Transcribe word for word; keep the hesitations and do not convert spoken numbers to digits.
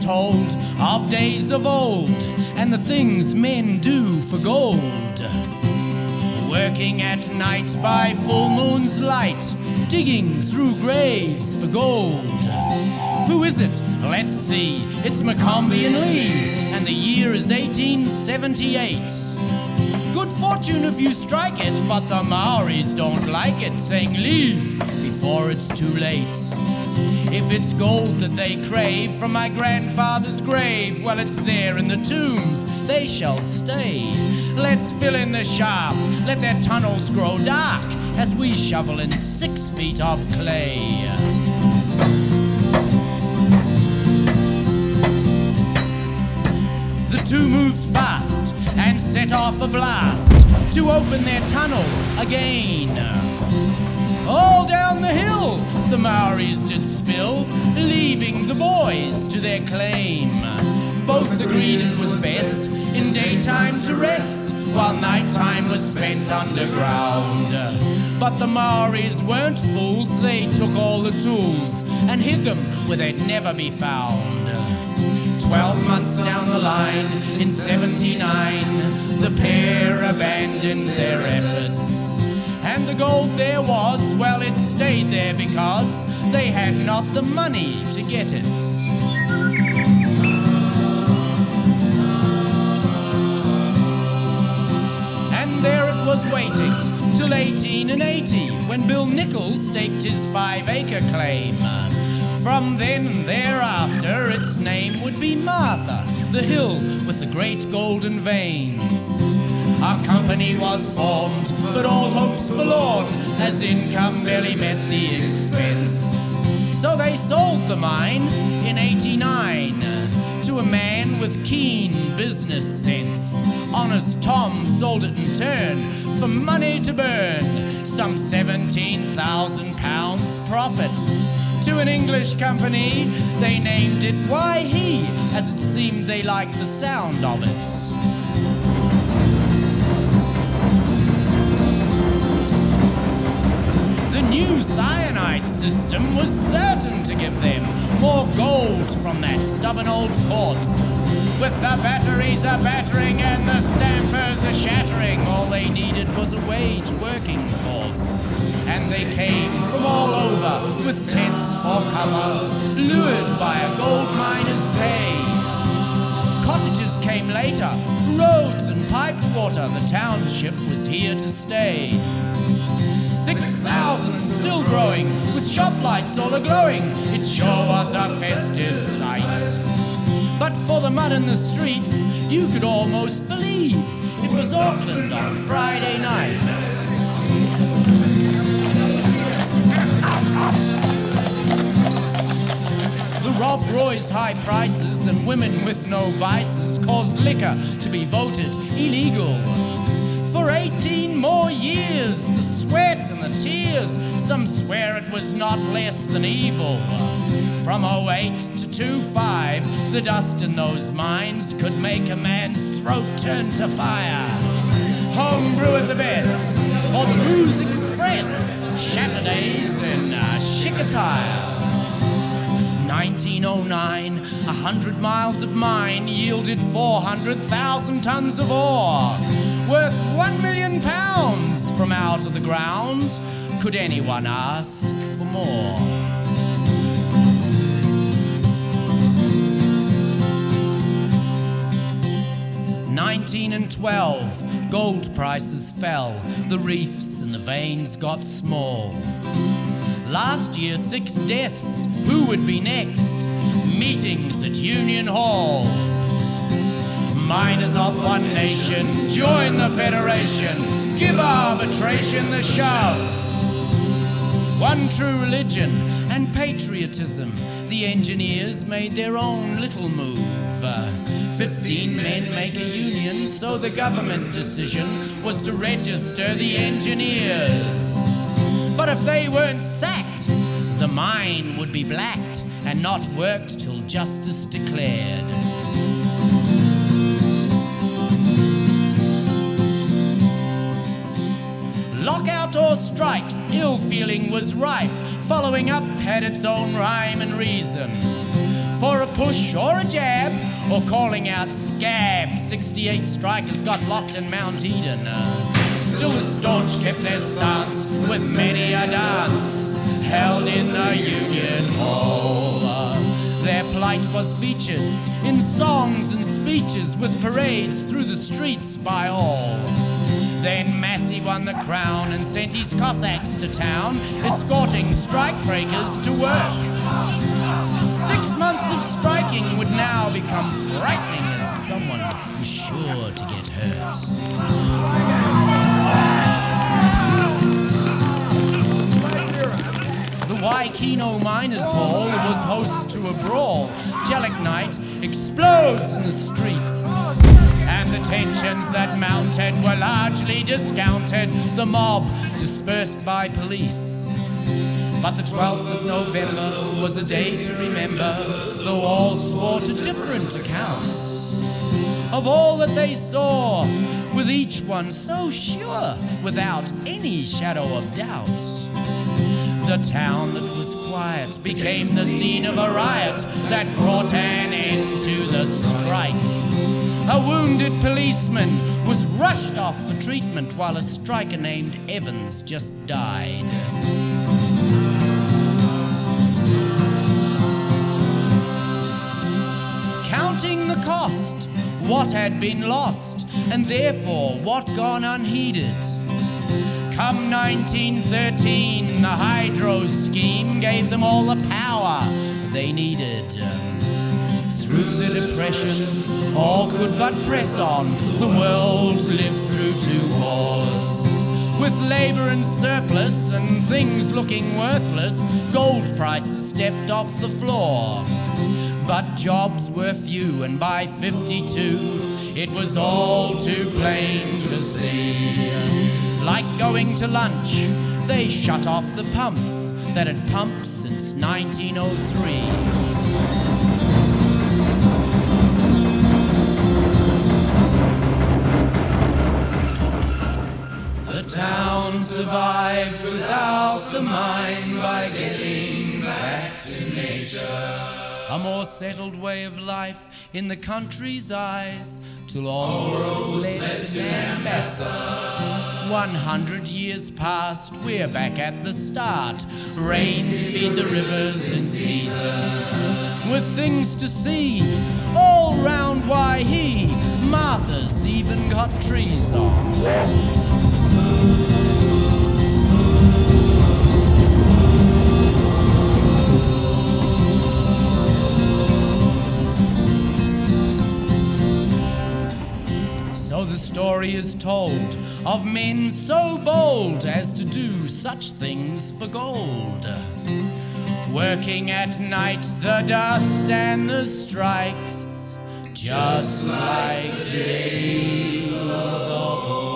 told of days of old and the things men do for gold. Working at night by full moon's light, digging through graves for gold. Who is it? Let's see. It's Maccombie and Lee, and the year is eighteen seventy-eight. Good fortune if you strike it, but the Maoris don't like it, saying leave before it's too late. If it's gold that they crave from my grandfather's grave, well, it's there in the tombs, they shall stay. Let's fill in the shaft, let their tunnels grow dark as we shovel in six feet of clay. The two moved fast and set off a blast to open their tunnel again. All down the hill the Maoris did spill, leaving the boys to their claim. Both agreed it was best in daytime to rest, while nighttime was spent underground. But the Maoris weren't fools, they took all the tools and hid them where they'd never be found. Twelve months down the line, in seventy-nine, the pair abandoned their efforts. And the gold there was, well, it stayed there because they had not the money to get it. And there it was waiting till eighteen eighty, when Bill Nichols staked his five-acre claim. From then and thereafter, its name would be Martha, the hill with the great golden veins. Our company was formed, but all hopes forlorn, as income barely met the expense. So they sold the mine in eighty-nine to a man with keen business sense. Honest Tom sold it in turn for money to burn, some seventeen thousand pounds profit. To an English company, they named it Why He, as it seemed they liked the sound of it. The new cyanide system was certain to give them more gold from that stubborn old quartz. With the batteries a battering and the stampers a shattering, all they needed was a wage working force. And they came from all over with tents for cover, lured by a gold miner's pay. Cottages came later, roads and piped water, the township was here to stay. Six thousand still growing, with shop lights all a-glowing, it sure was a festive sight. But for the mud in the streets, you could almost believe it was Auckland on Friday night. The Rob Roy's high prices and women with no vices caused liquor to be voted illegal. For eighteen more years, the sweat and the tears, some swear it was not less than evil. From oh eight to two five, the dust in those mines could make a man's throat turn to fire. Homebrew at the best, or the Booze Express, Saturdays in uh, chic attire. nineteen oh nine, a hundred miles of mine yielded four hundred thousand tons of ore, worth one million pounds from out of the ground. Could anyone ask for more? nineteen and twelve, gold prices fell, the reefs and the veins got small. Last year, six deaths, who would be next? Meetings at Union Hall. Miners of one nation, join the federation, give arbitration the shove. One true religion and patriotism, the engineers made their own little move. Uh, Fifteen men make a union, so the government decision was to register the engineers. But if they weren't sacked, the mine would be blacked and not worked till justice declared. Lockout or strike, ill feeling was rife, following up had its own rhyme and reason. for a push or a jab, or calling out scab. sixty-eight strikers got locked in Mount Eden. Uh, still the staunch kept their stance with many a dance held in the Union Hall. Uh, their plight was featured in songs and speeches with parades through the streets by all. Then Massey won the crown and sent his Cossacks to town, escorting strikebreakers to work. Six months of striking would now become frightening, as someone was sure to get hurt. The Waikino Miners Hall was host to a brawl. Gelignite explodes in the streets, and the tensions that mounted were largely discounted, the mob dispersed by police. But the twelfth of November was a day to remember. The walls swore to different accounts of all that they saw, with each one so sure, without any shadow of doubt. The town that was quiet became the scene of a riot that brought an end to the strike. A wounded policeman was rushed off for treatment, while a striker named Evans just died. Counting the cost, what had been lost, and therefore what gone unheeded. Come nineteen thirteen, the hydro scheme gave them all the power they needed. Through the depression, all could but press on. The world lived through two wars. With labour in surplus and things looking worthless, gold prices stepped off the floor. But jobs were few, and by fifty-two, it was all too plain to see. Like going to lunch, they shut off the pumps that had pumped since nineteen oh three. The town survived without the mine by getting back to nature. A more settled way of life in the country's eyes, till all roads led to Nambassa. One hundred years past, we're back at the start. Rains feed the rivers in season, with things to see all round Waihi. Martha's even got trees on. So the story is told of men so bold as to do such things for gold. Working at night, the dust and the strikes, just like the days of old.